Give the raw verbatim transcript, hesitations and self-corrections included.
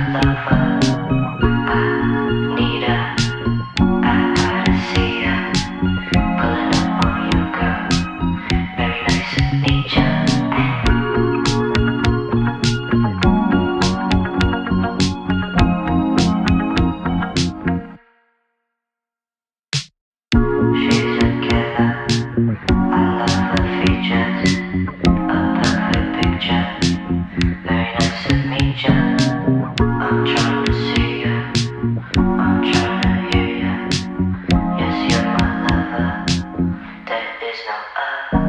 I'm trying to see you, I'm trying to hear you. Yes, you're my lover, there is no other.